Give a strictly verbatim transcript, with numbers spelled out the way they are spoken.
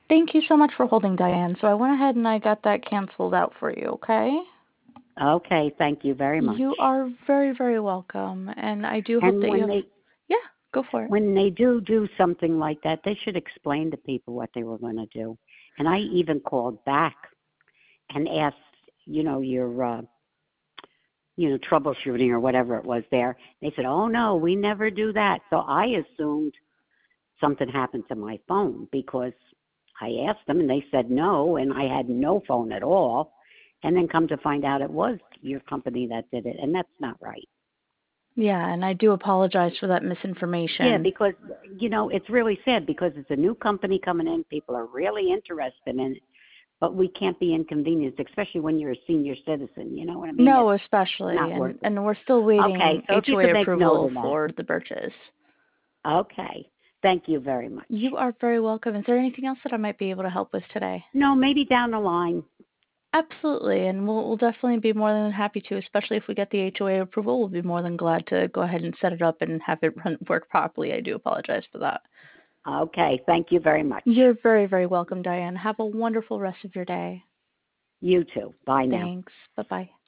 Thank you so much for holding, Diane. So I went ahead and I got that canceled out for you, okay? Okay, thank you very much. You are very, very welcome. And I do hope And that you when have, they yeah, go for it. when they do do something like that, they should explain to people what they were going to do. And I even called back and asked, you know, your uh, you know, troubleshooting or whatever it was there. They said, "Oh no, we never do that." So I assumed something happened to my phone because I asked them and they said no, and I had no phone at all. And then come to find out it was your company that did it, and that's not right. Yeah, and I do apologize for that Yeah, misinformation. because you know it's really sad because it's a new company coming in. People are really interested in it, but we can't be inconvenienced, especially when you're a senior citizen. You know what I mean? No, It's especially, not worth and it. and we're still Okay, waiting so if you H O A could make note approval of that. for the Birches. Okay, thank you very much. You are very welcome. Is there anything else that I might be able to help with today? No, maybe down the line. Absolutely, and we'll, we'll definitely be more than happy to, especially if we get the H O A approval. We'll be more than glad to go ahead and set it up and have it run, work properly. I do apologize for that. Okay, thank you very much. You're very, very welcome, Diane. Have a wonderful rest of your day. You too. Bye now. Thanks. Bye bye.